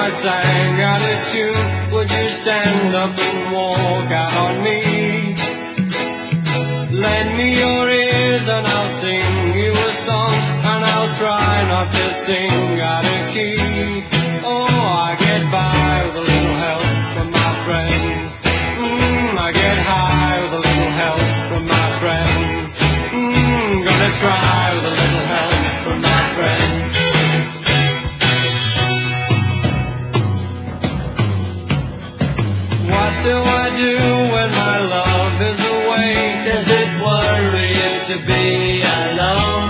I sang out of tune, would you stand up and walk out on me? Lend me your ears and I'll sing you a song, and I'll try not to sing out of key. Oh, I get by with a little help from my friends. I get high with a little help from my friends. Gonna try with a little help from my friends. What do I do when my love is away? Does it worry you to be alone?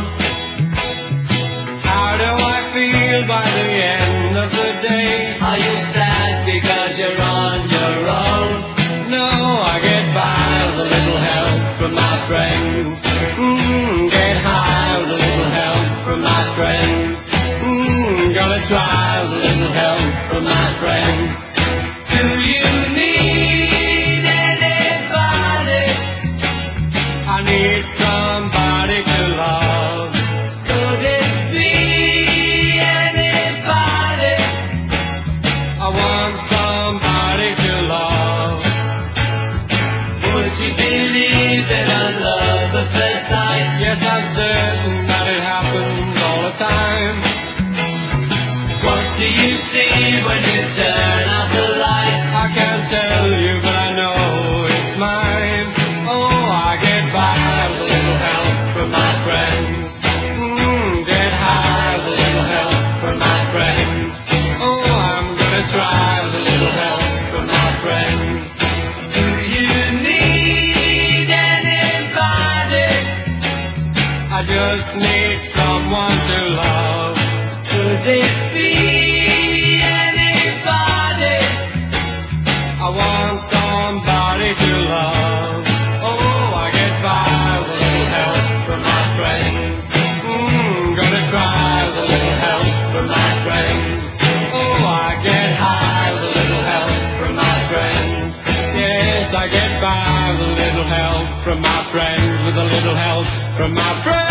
How do I feel by the end of the day? Are you sad because you're on your own? No, I get by with a little help from my friends. Get high with a little help from my friends. Gonna try with a little help from my friends. Do you need anybody? I need somebody to love. Could it be anybody? I want somebody to love. Would you believe that I love at first sight? Yes, I'm certain that it happens all the time. What do you see when you turn out the light? I can't tell you, but I know it's mine. Oh, I get by with a little help from my friends. Get high with a little help from my friends. Oh, I'm gonna try with a little help from my friends. Do you need anybody? I just need someone to love. Could it be anybody? I want somebody to love. Oh, I get by with a little help from my friends. Gonna try with a little help from my friends. Oh, I get high with a little help from my friends. Yes, I get by with a little help from my friends. With a little help from my friends.